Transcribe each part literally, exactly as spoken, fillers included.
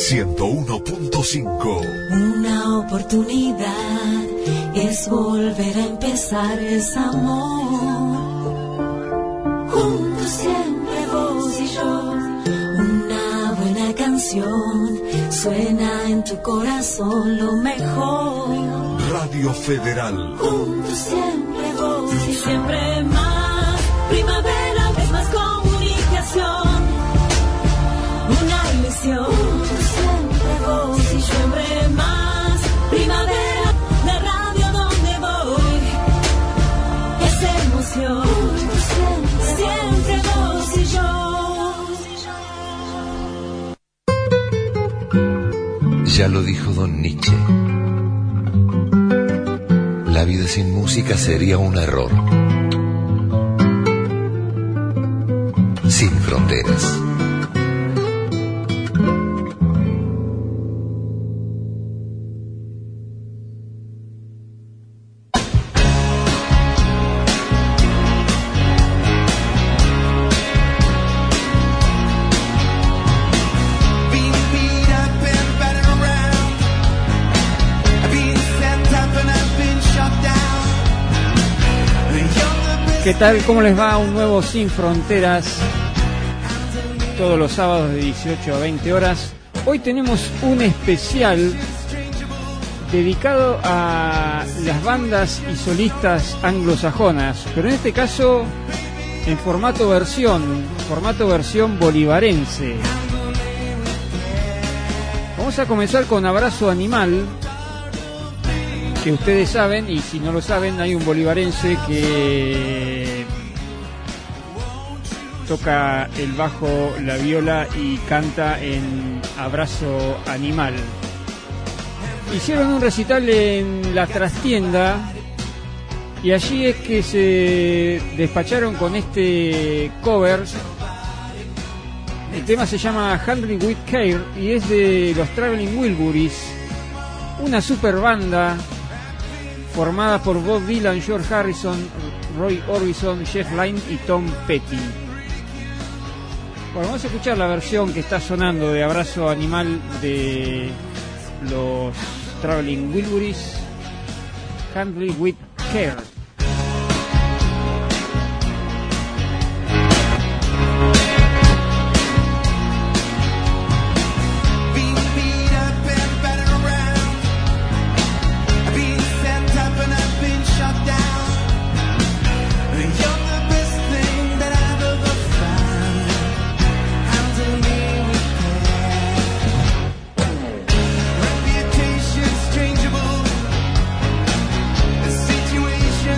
ciento uno punto cinco. Una oportunidad es volver a empezar, es amor. Juntos siempre vos y yo. Una buena canción suena en tu corazón, lo mejor. Radio Federal. Juntos siempre vos y siempre más. Primavera es más comunicación. Una ilusión. Juntos siempre vos y siempre más. Primavera, la radio donde voy. Es emoción. Juntos siempre, siempre vos y yo. Ya lo dijo don Nietzsche. La vida sin música sería un error. Sin fronteras. ¿Qué tal? ¿Cómo les va? Un nuevo Sin Fronteras, todos los sábados de dieciocho a veinte horas. Hoy tenemos un especial dedicado a las bandas y solistas anglosajonas, pero en este caso en formato versión, formato versión bolivarense. Vamos a comenzar con Abrazo Animal, que ustedes saben, y si no lo saben, hay un bolivarense que toca el bajo, la viola y canta en Abrazo Animal. Hicieron un recital en La Trastienda y allí es que se despacharon con este cover. El tema se llama Handling with Care y es de los Traveling Wilburys, una super banda formada por Bob Dylan, George Harrison, Roy Orbison, Jeff Lynne y Tom Petty. Bueno, vamos a escuchar la versión que está sonando de Abrazo Animal de los Traveling Wilburys, Handling with Care. Situation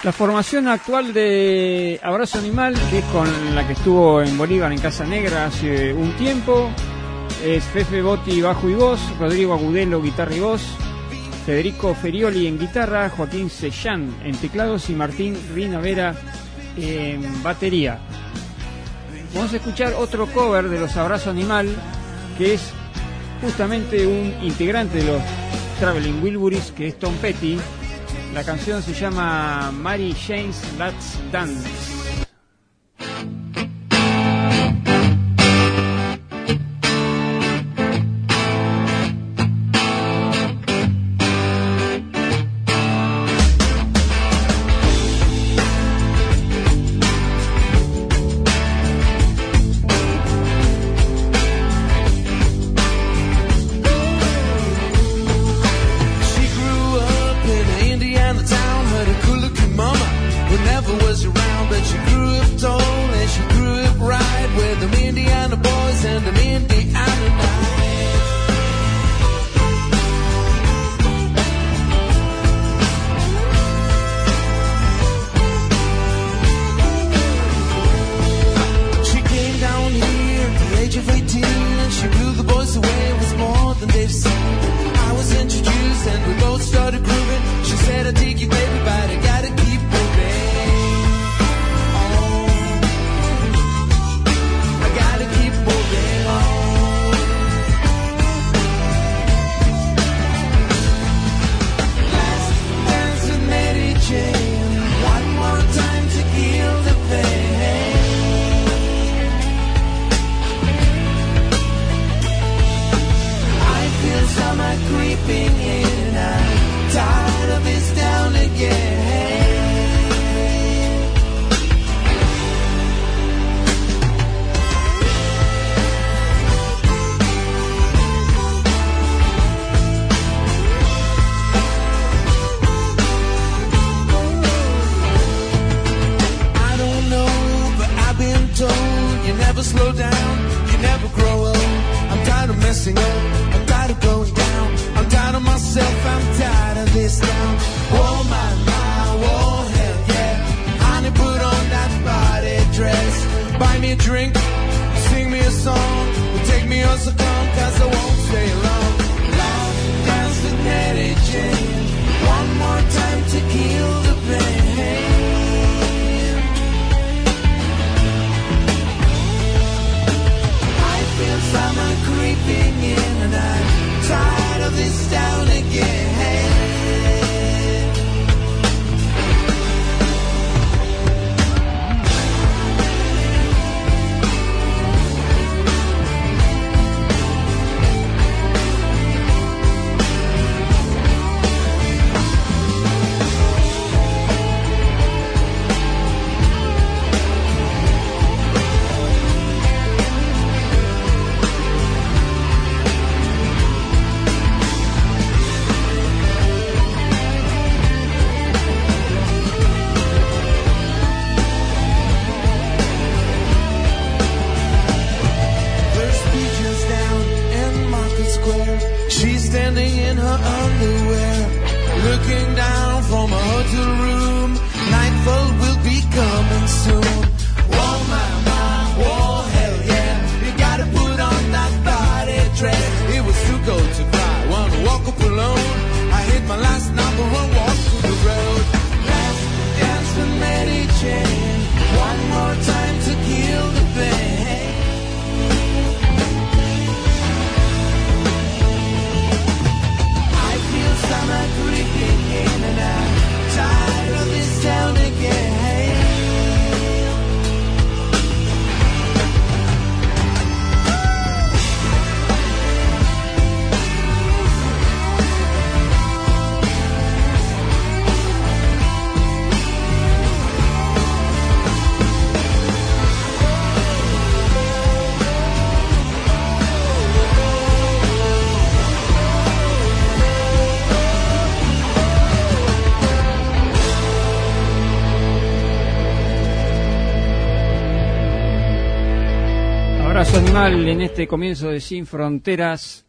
La formación actual de Abrazo Animal, que es con la que estuvo en Bolívar en Casa Negra hace un tiempo, es Fefe Botti bajo y voz, Rodrigo Agudelo guitarra y voz, Federico Ferioli en guitarra, Joaquín Sellán en teclados y Martín Rinavera en batería. Vamos a escuchar otro cover de los Abrazo Animal, que es justamente un integrante de los Traveling Wilburys, que es Tom Petty. La canción se llama Mary Jane's Let's Dance. Animal en este comienzo de Sin Fronteras,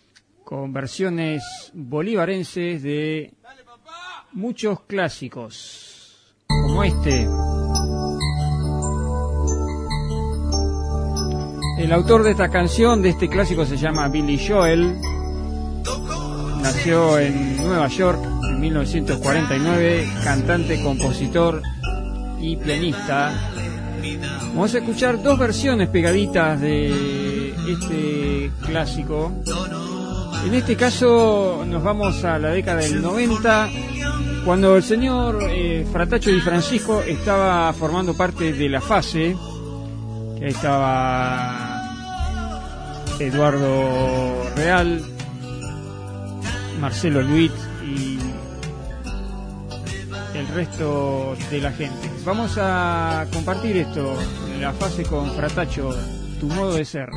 con versiones bolivarenses de muchos clásicos. como este. El autor de esta canción, de este clásico, se llama Billy Joel. Nació en Nueva York en mil novecientos cuarenta y nueve, cantante, compositor y pianista. Vamos a escuchar dos versiones pegaditas de este clásico. En este caso nos vamos a la década del noventa, cuando el señor eh, Fratacho Di Francisco estaba formando parte de La Fase. Que ahí estaba Eduardo Real, Marcelo Luit y el resto de la gente. Vamos a compartir esto, La Fase con Fratacho, Tu modo de ser.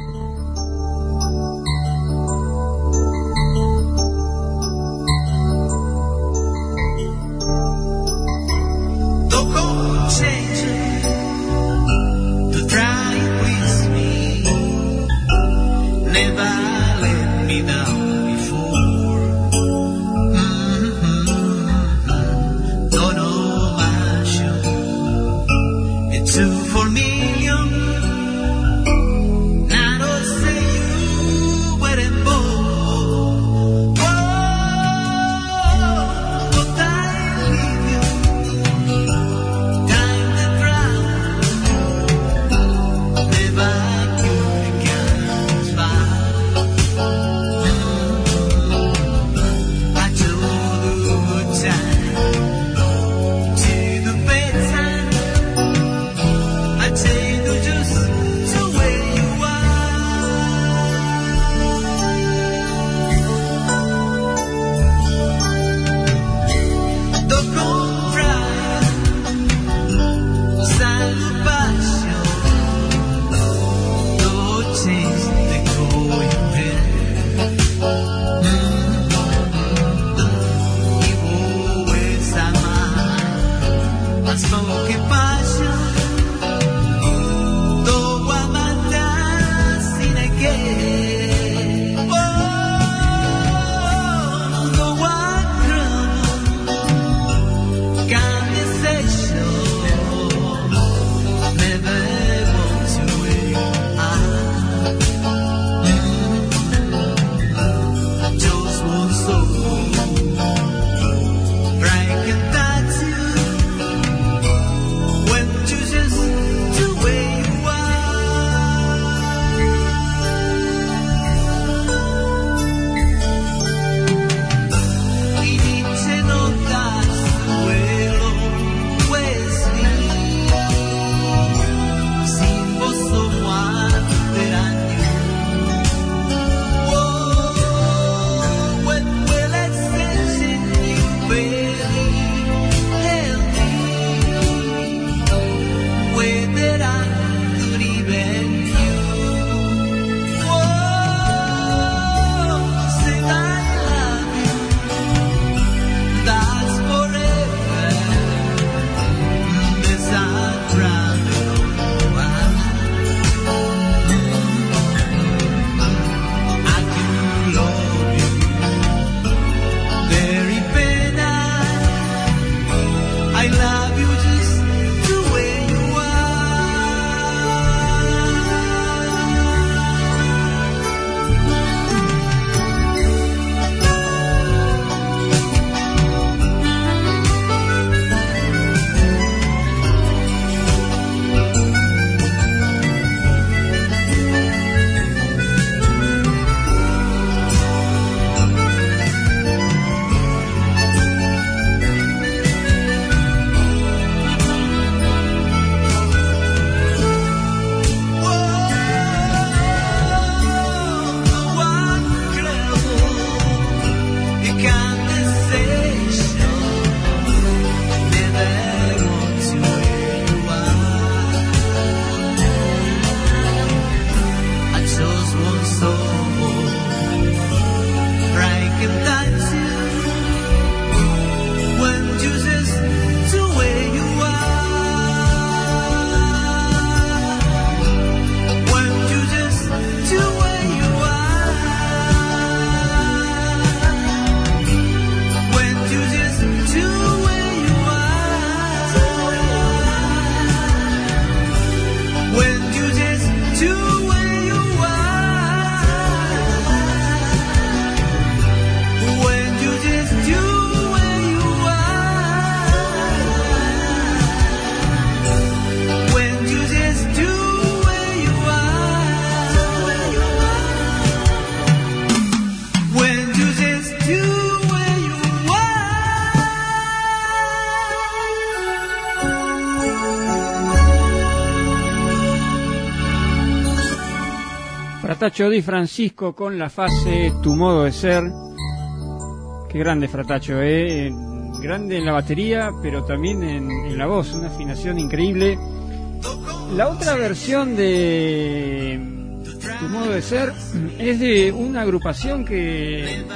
Fratacho Di Francisco con la fase Tu modo de ser. Qué grande Fratacho, eh. Grande en la batería, pero también en, en la voz, una afinación increíble. La otra versión de Tu modo de ser es de una agrupación que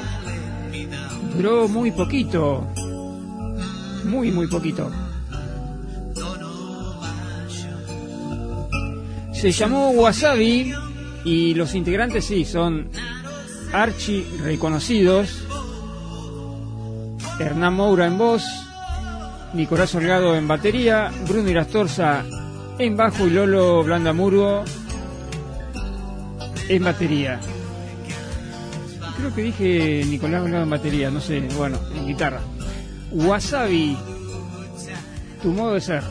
duró muy poquito, muy muy poquito. Se llamó Wasabi y los integrantes sí son archi reconocidos. Hernán Moura en voz, Nicolás Holgado en batería, Bruno Irastorza en bajo y Lolo Blandamurgo en batería. Creo que dije Nicolás Holgado en batería, no sé, bueno, en guitarra. Wasabi, Tu modo de ser.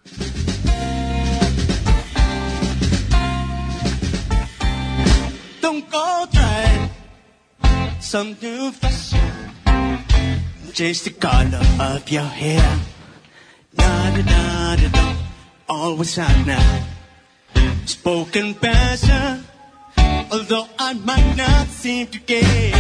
Don't go try some new fashion. Change the color of your hair. Na da da da da. Always on now. Spoken passion. Although I might not seem to care.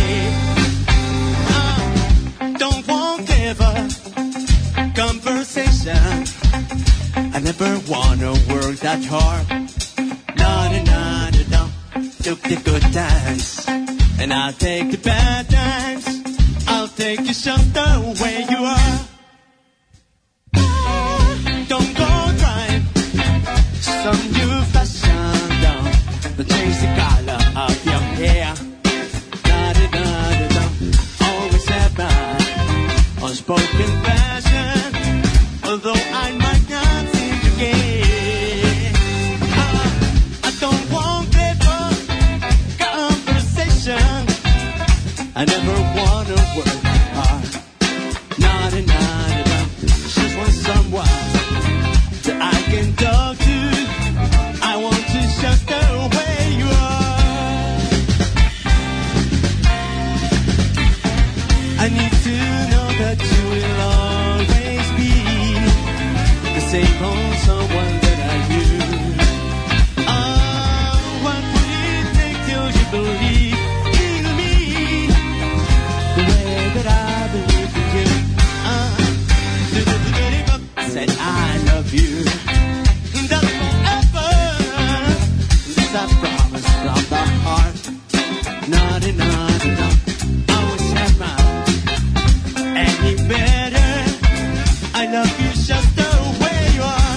I don't want clever conversation. I never wanna work that hard. Na da da da da. Took the good times, and I'll take the bad times. I'll take you just the way you are. Don't go trying some new fashion down. Don't change the color of your hair. Da da da da da. Always have my unspoken passion. Although I might not seem to care. Uh, I don't want clever conversation. I never wanna work hard. Not a not a not. Just want someone that I can talk to. I want to just the way you are. I need to know that you will always be the same old someone that I knew. Oh, what would it take till you believe in me? The way that I believe in you. Uh, said I love you. That's forever. This I promise from the heart. Not enough, enough. I always have my any better. I love you just the way you are.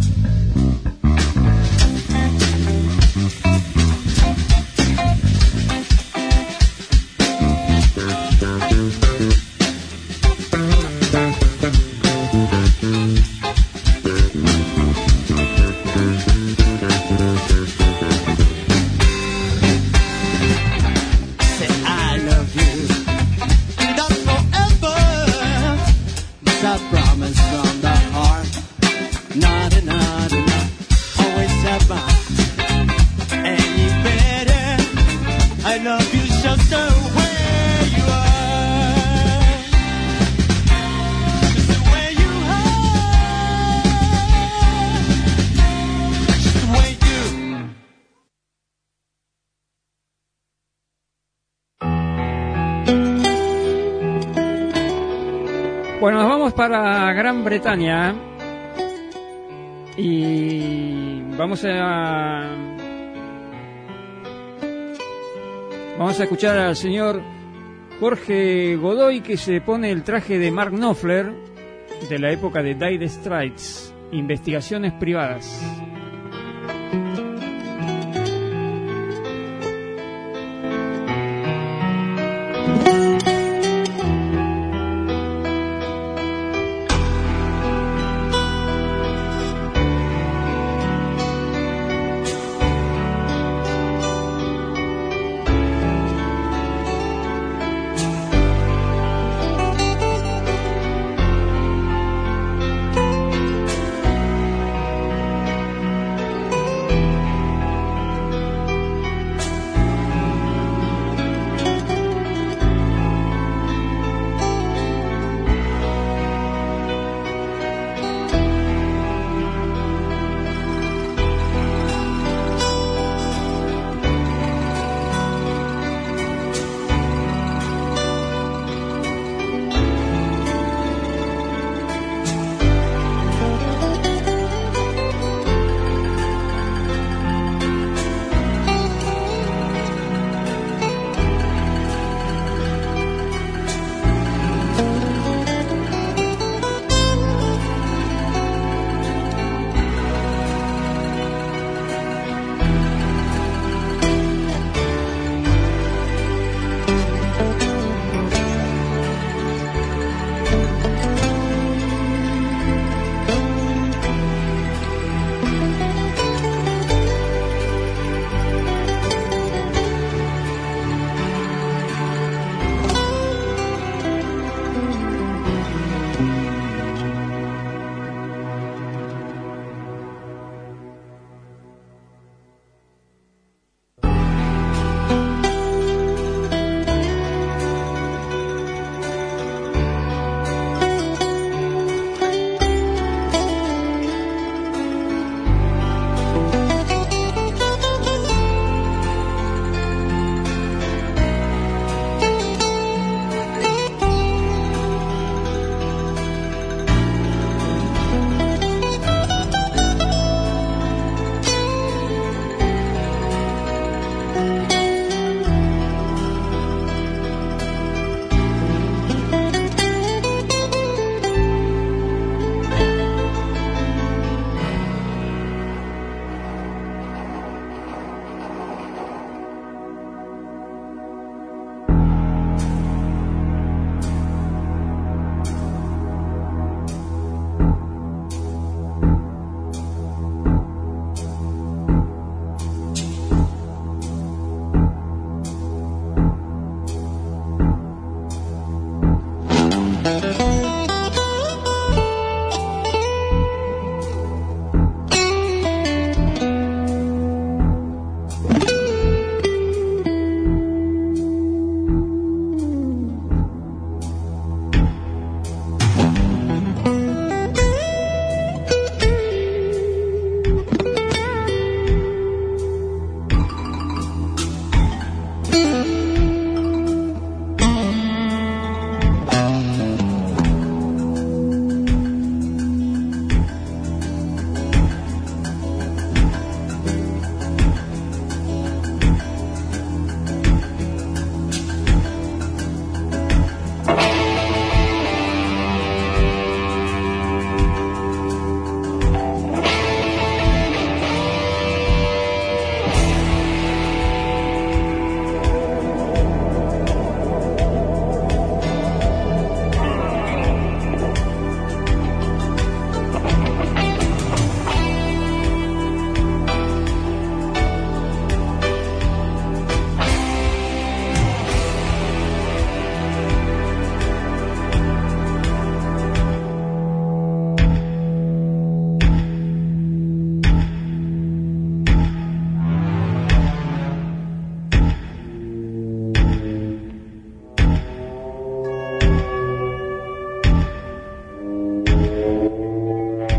Bueno, nos vamos para Gran Bretaña y vamos a vamos a escuchar al señor Jorge Godoy, que se pone el traje de Mark Knopfler de la época de Dire Straits, Investigaciones Privadas.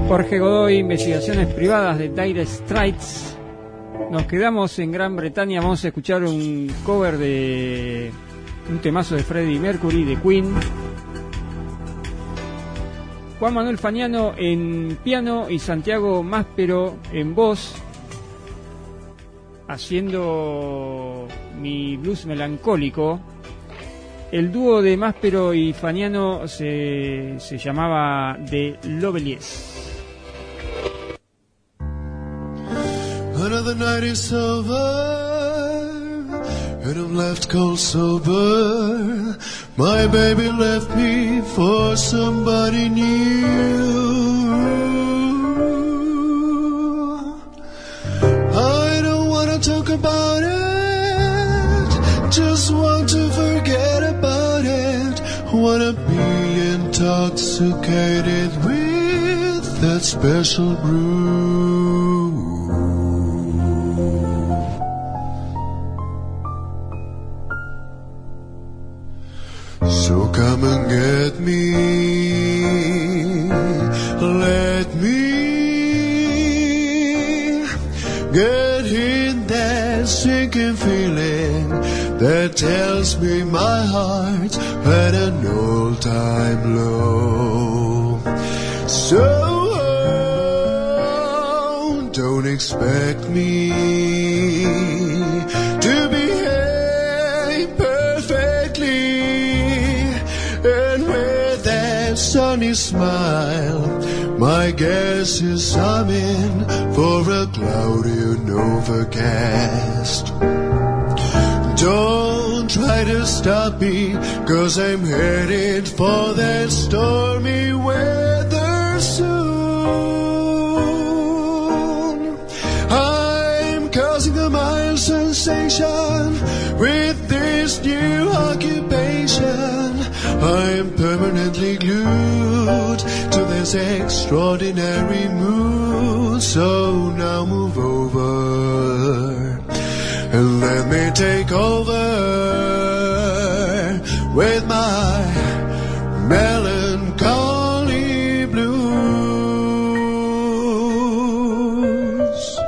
Jorge Godoy, Investigaciones Privadas de Dire Straits. Nos quedamos en Gran Bretaña, vamos a escuchar un cover de un temazo de Freddie Mercury, de Queen. Juan Manuel Fagnano en piano y Santiago Máspero en voz, haciendo Mi Blues Melancólico. El dúo de Máspero y Fagnano se, se llamaba The Lovelies. Another night is over, and I'm left cold sober. My baby left me for somebody new. I don't wanna talk about it, just want to forget about it. Wanna be intoxicated with that special brew. So come and get me, let me get in that sinking feeling that tells me my heart at an all-time low. So oh, don't expect me to behave perfectly. And with that sunny smile, my guess is I'm in for a cloudy and overcast. Don't try to stop me, 'cause I'm headed for that stormy weather soon. I'm causing a mild sensation with this new occupation. I'm permanently glued to this extraordinary mood. So now move over and let me take over with my melancholy blues.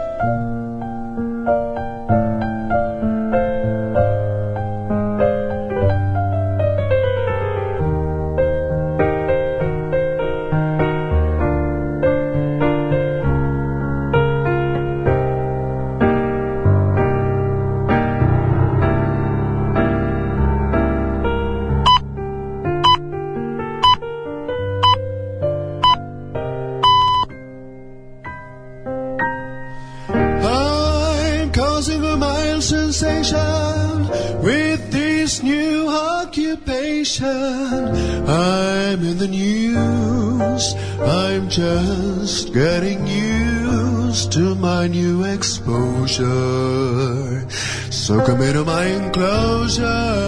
With this new occupation, I'm in the news. I'm just getting used to my new exposure. So come into my enclosure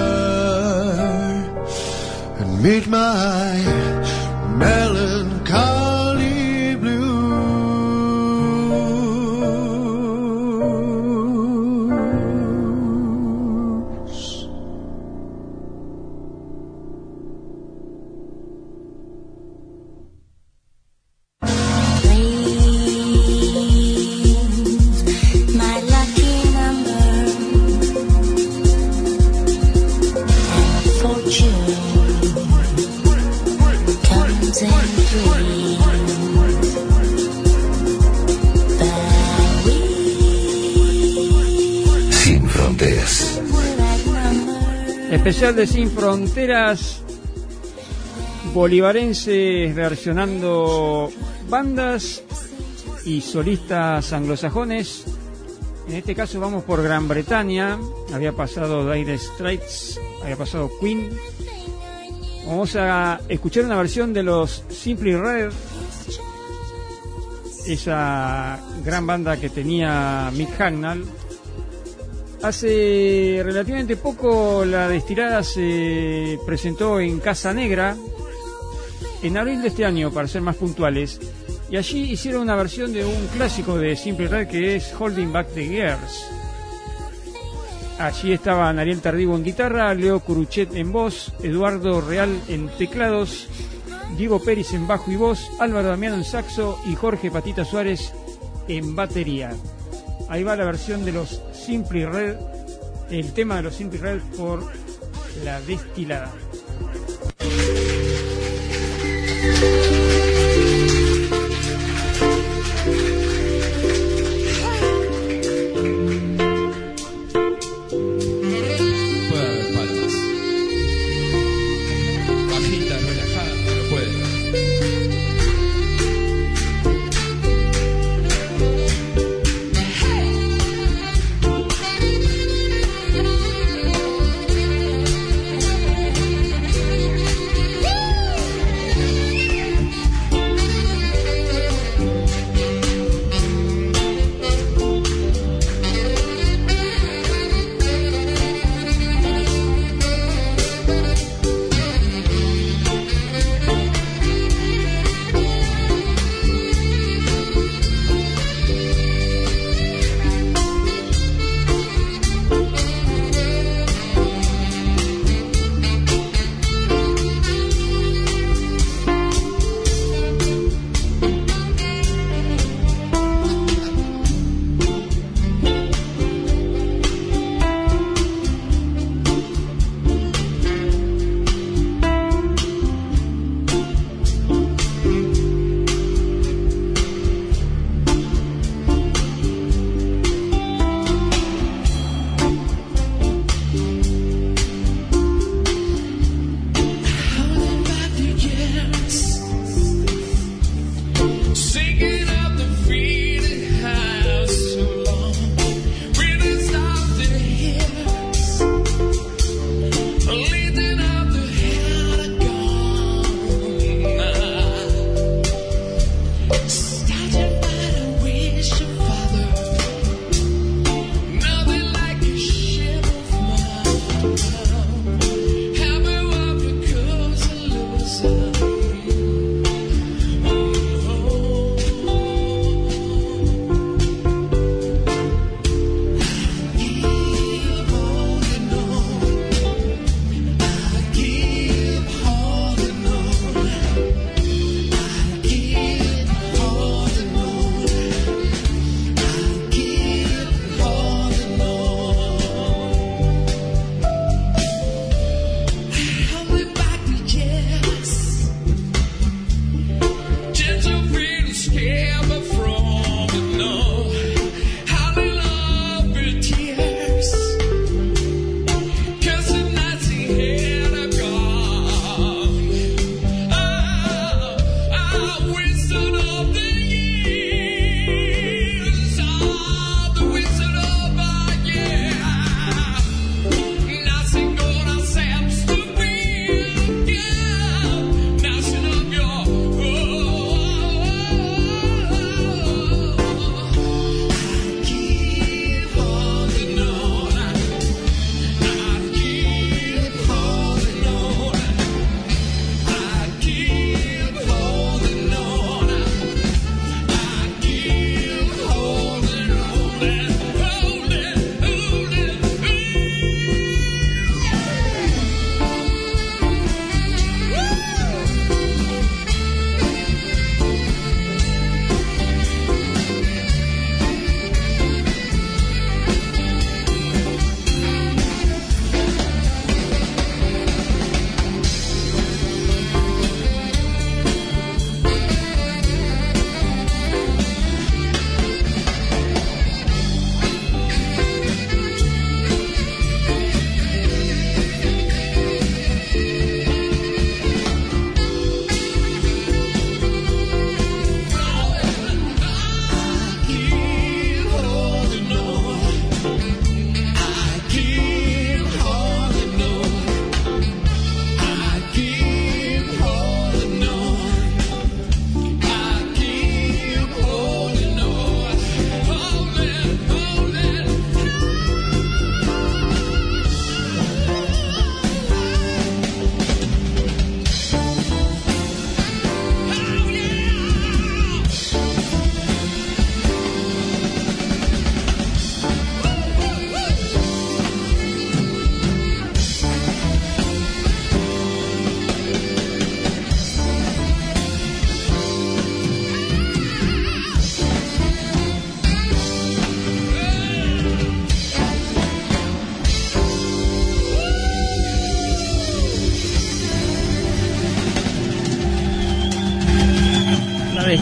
and meet my melancholy blues. Especial de Sin Fronteras, bolivarenses versionando bandas y solistas anglosajones. En este caso vamos por Gran Bretaña. Había pasado Dire Straits, había pasado Queen. Vamos a escuchar una versión de los Simply Red, esa gran banda que tenía Mick Hucknall. Hace relativamente poco la Destilada se presentó en Casa Negra, en abril de este año para ser más puntuales, y allí hicieron una versión de un clásico de Simply Red que es Holding Back the Years. Allí estaban Ariel Tardivo en guitarra, Leo Curuchet en voz, Eduardo Real en teclados, Diego Pérez en bajo y voz, Álvaro Damiano en saxo y Jorge Patita Suárez en batería. Ahí va la versión de los Simply Red, el tema de los Simply Red por La Destilada.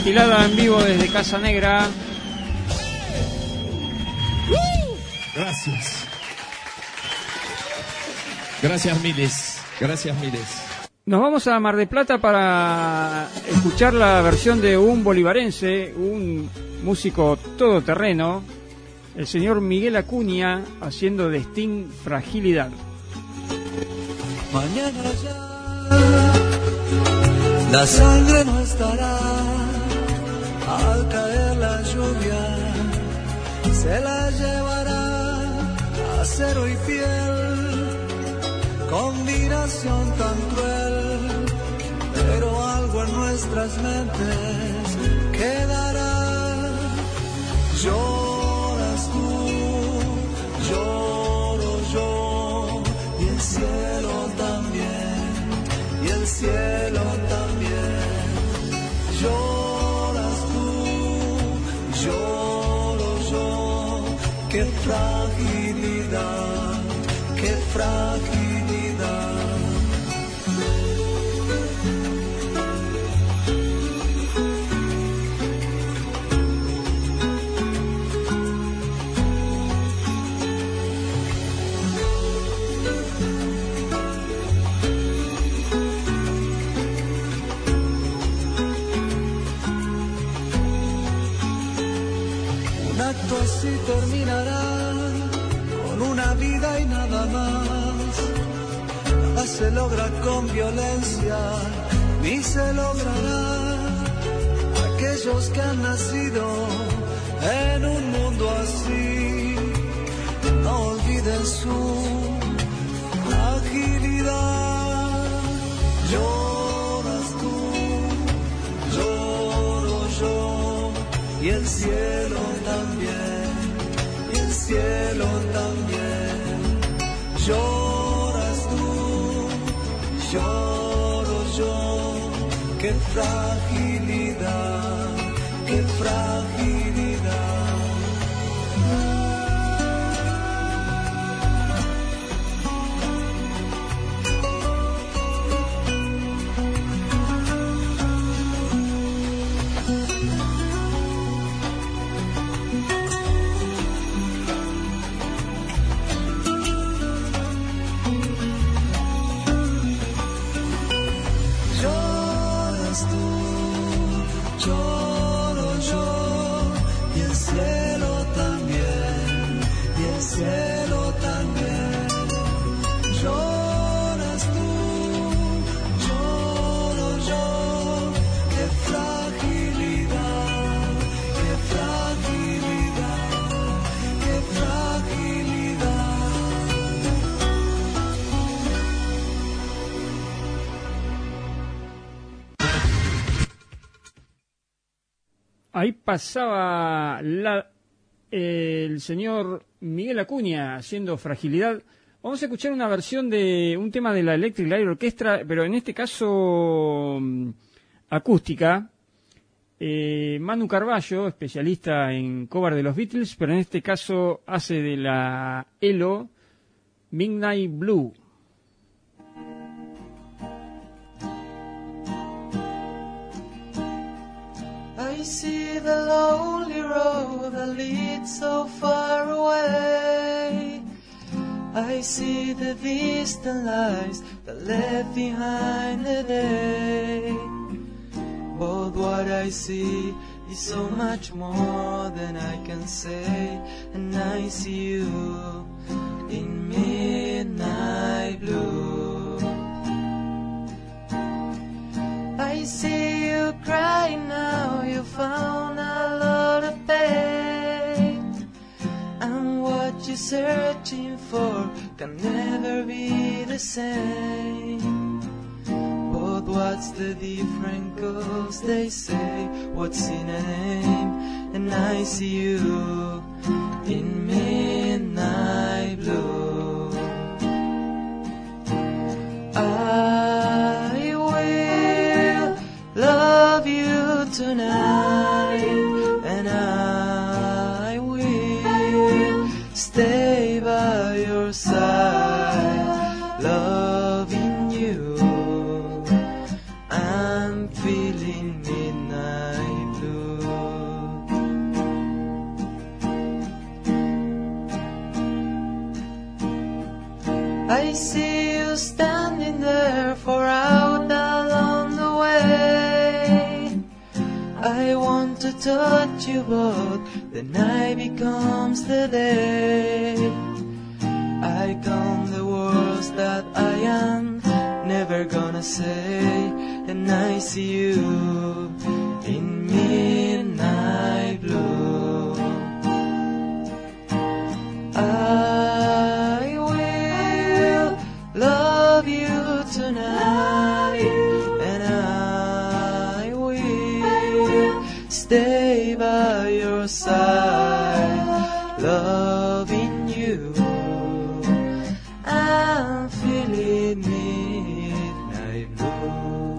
compilada en vivo desde Casa Negra. Gracias. Gracias miles. Gracias miles. Nos vamos a Mar del Plata para escuchar la versión de un bolivarense, un músico todoterreno, el señor Miguel Acuña, haciendo de Sting Fragilidad. Mañana ya la sangre no estará, al caer la lluvia se la llevará, acero y piel, combinación tan cruel, pero algo en nuestras mentes quedará. Lloras tú, lloro yo, y el cielo también, y el cielo también. Lloras tú, lloro yo, qué fragilidad, qué fragilidad. Así terminará con una vida y nada más. Nada se logra con violencia, ni se logrará. Aquellos que han nacido en un mundo así, no olviden su fragilidad. Lloras tú, lloro yo, y el cielo también, y el cielo también. Lloras tú, lloro yo, qué fragilidad, qué fragilidad. Ahí pasaba la, eh, el señor Miguel Acuña haciendo Fragilidad. Vamos a escuchar una versión de un tema de la Electric Light Orchestra, pero en este caso um, acústica. Eh, Manu Carballo, especialista en cover de los Beatles, pero en este caso hace de la E L O Midnight Blue. I see the lonely road that leads so far away. I see the distant lights that left behind the day. But what I see is so much more than I can say. And I see you in midnight blue. I see you crying now, you found a lot of pain. And what you're searching for can never be the same. But what's the difference, 'cause they say what's in a name. And I see you in midnight blue. I will love you tonight, and I will stay by your side, loving you. I'm feeling midnight blue. I see you standing there far out along the way. I want to touch you, but the night becomes the day. I count the words that I am never gonna say, and I see you in midnight blue. I will love you tonight, and I will stay by your side, loving you. I'm feeling midnight blue.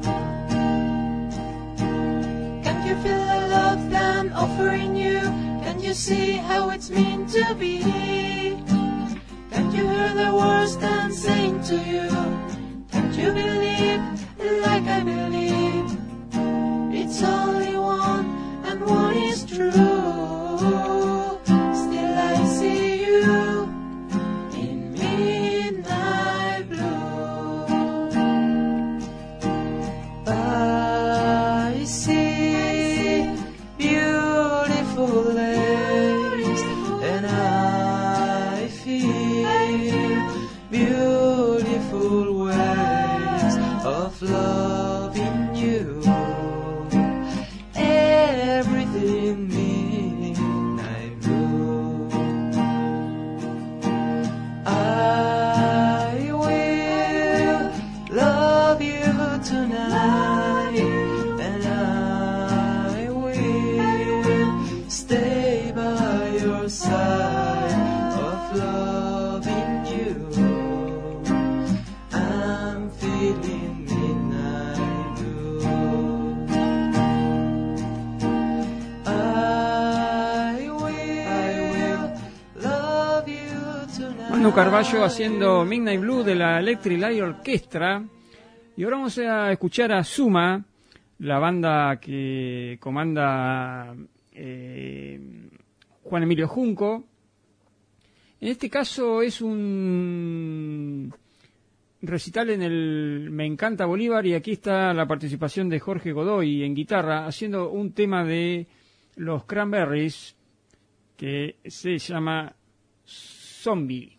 Can you feel the love that I'm offering you? Can you see how it's meant to be? Can you hear the words that I'm saying to you? Can't you believe like I believe? It's only one and one is true. Still I see you in midnight blue. I see beautiful lakes, and I feel beautiful ways of loving you. Everything midnight blue. I will love you tonight, and I will stay by your side of loving you. I'm feeling midnight blue. I will, I will love you tonight. Manu Carballo haciendo Midnight Blue de la Electric Light Orchestra. Y ahora vamos a escuchar a Suma, la banda que comanda eh, Juan Emilio Junco. En este caso es un recital en el Me Encanta Bolívar, y aquí está la participación de Jorge Godoy en guitarra haciendo un tema de los Cranberries que se llama Zombie.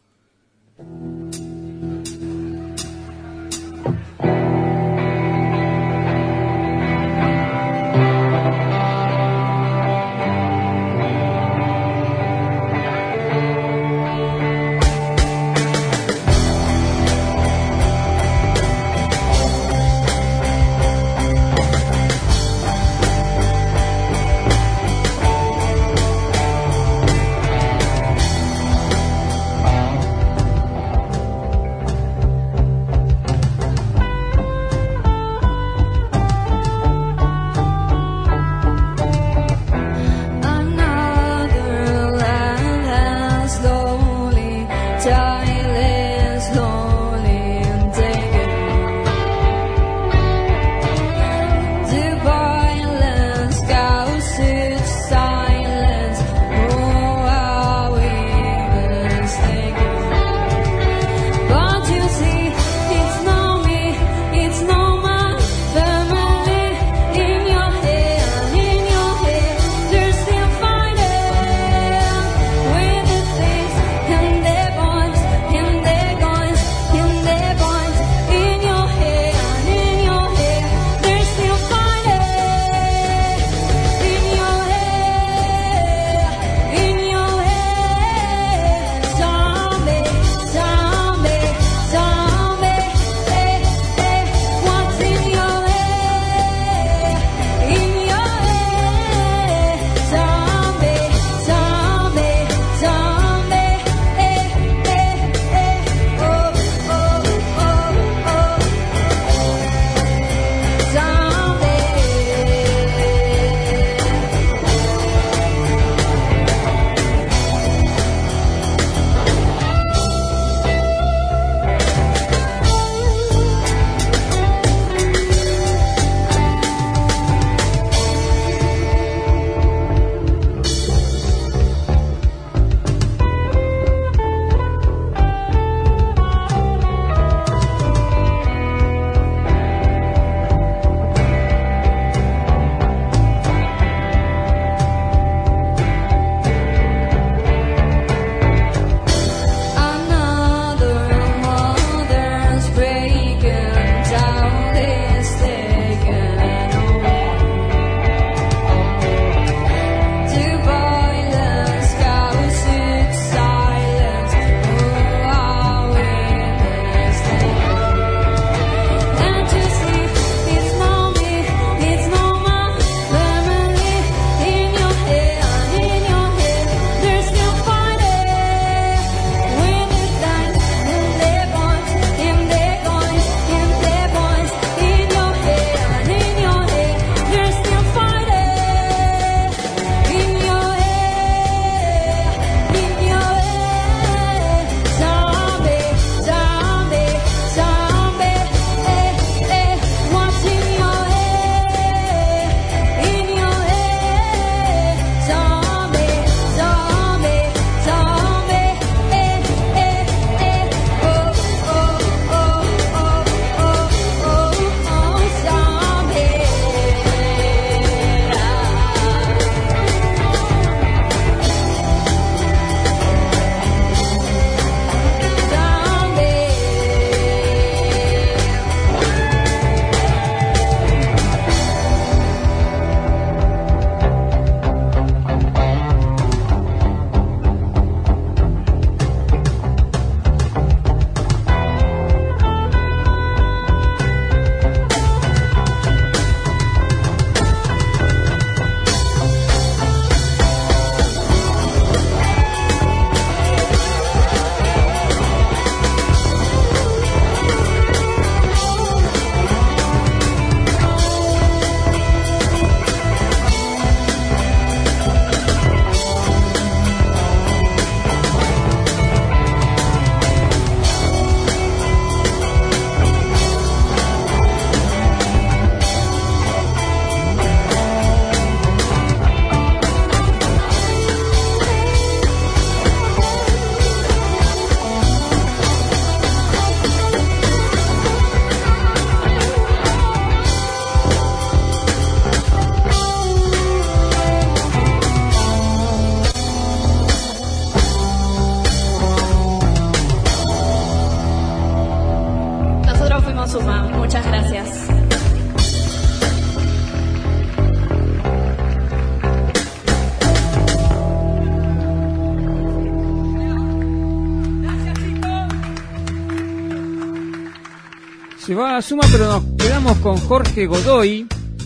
Se va a Suma, pero nos quedamos con Jorge Godoy,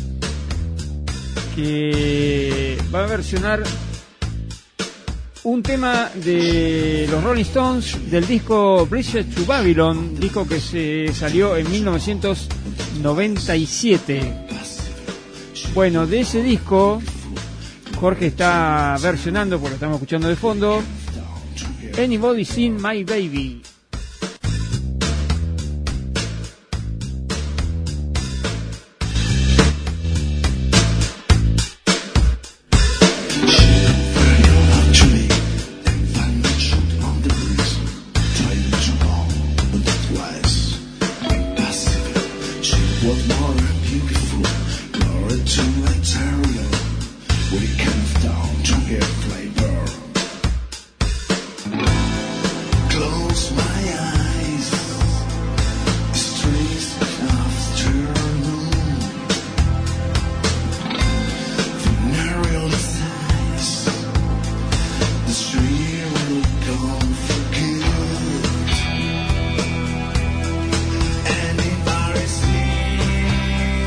que va a versionar un tema de los Rolling Stones del disco Bridge to Babylon, disco que se salió en mil novecientos noventa y siete. Bueno, de ese disco Jorge está versionando, porque lo estamos escuchando de fondo, Anybody Seen My Baby.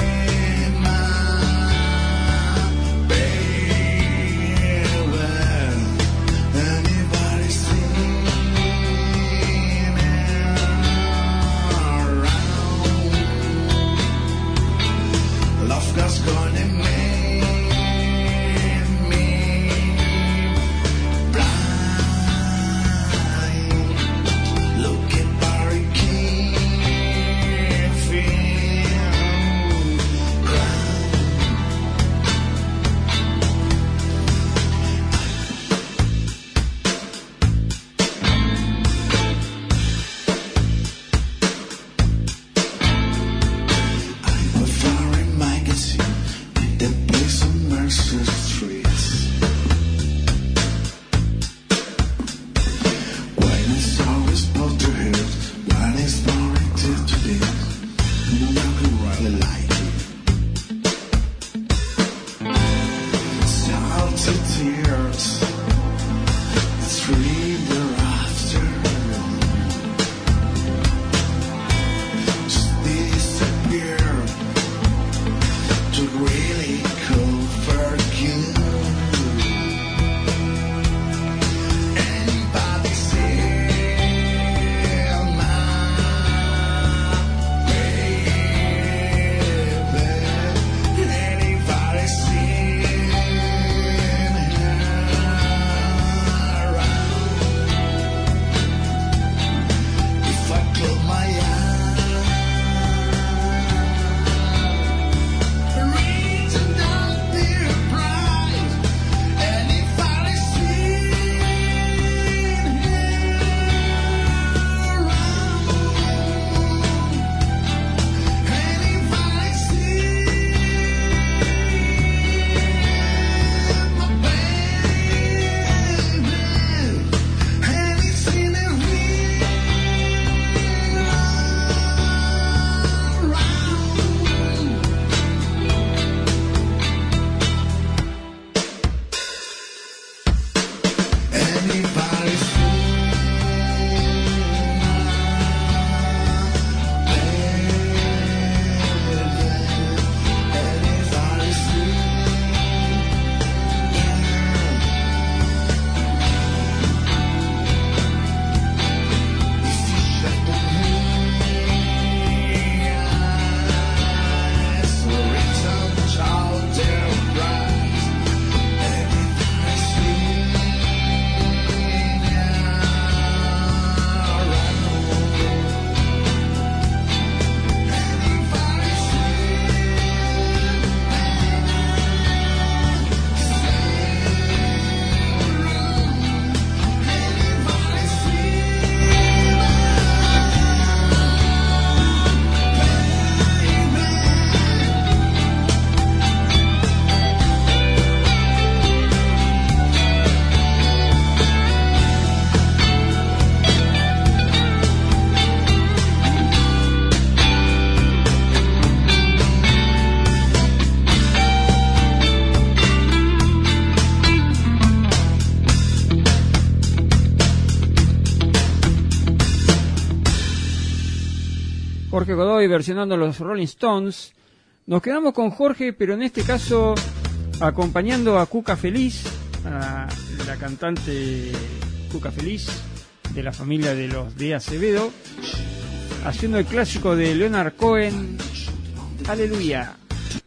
Baby, Jorge Godoy versionando los Rolling Stones. Nos quedamos con Jorge, pero en este caso acompañando a Cuca Feliz, a la cantante Cuca Feliz, de la familia de los de Acevedo, haciendo el clásico de Leonard Cohen, Aleluya.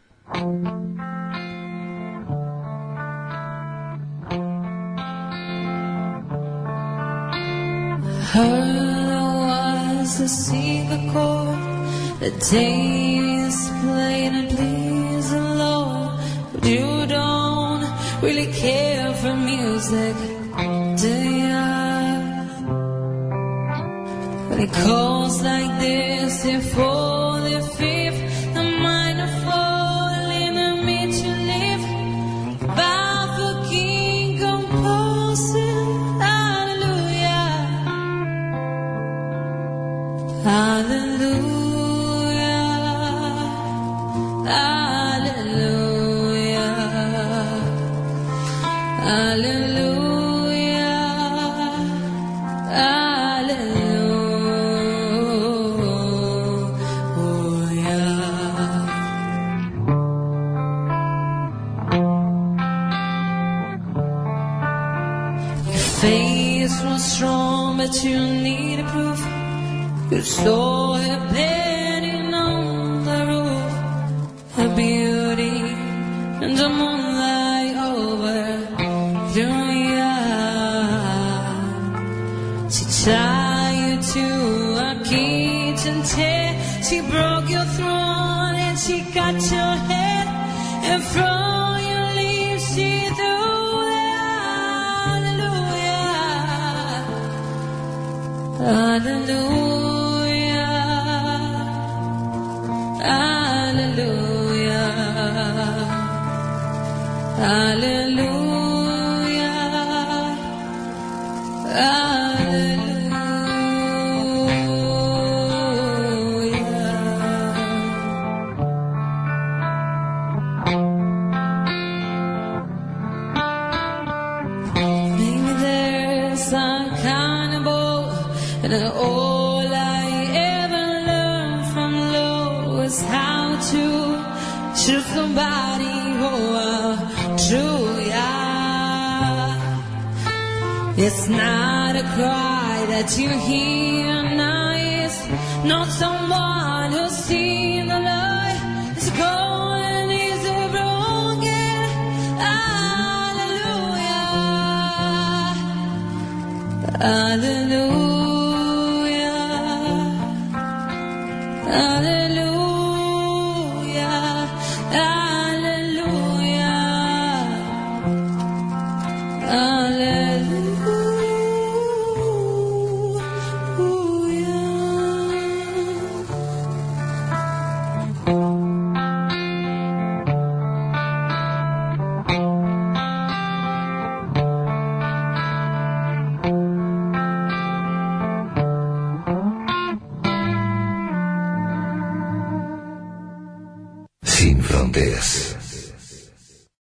Her was a secret chord that Davis played and please the Lord. But you don't really care for music, do ya? When it calls like this, the fourth, the fifth, the minor fall in the mid to live. Bow for King composer, hallelujah, hallelujah, hallelujah, hallelujah, hallelujah. Face was strong, but you needed proof. You saw her bedding on the roof, her beauty and the moonlight over Julia. She tied you to a kitchen chair, she broke your throne and she cut your head, and from your lips she threw. Hallelujah, hallelujah, hallelujah, hallelujah. Maybe there's some kind of boat, and all I ever learned from love was how to shoot somebody who are true, yeah. It's not a cry that you hear now, it's not someone who's seen the light. It's a cold and it's a broken, hallelujah, hallelujah. Hallelujah, hallelujah, Sin fronteras.